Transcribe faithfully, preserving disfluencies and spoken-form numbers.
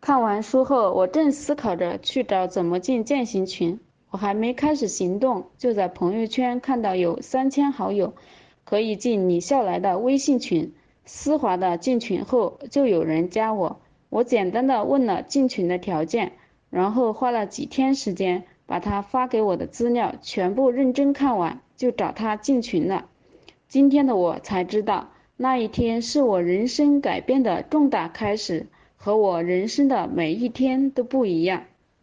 看完书后，我正思考着去找怎么进践行群，我还没开始行动，就在朋友圈看到有三千好友可以进李笑来的微信群。丝滑的进群后，就有人加我，我简单的问了进群的条件，然后花了几天时间把他发给我的资料全部认真看完，就找他进群了。今天的我才知道，那一天是我人生改变的重大开始，和我人生的每一天都不一样。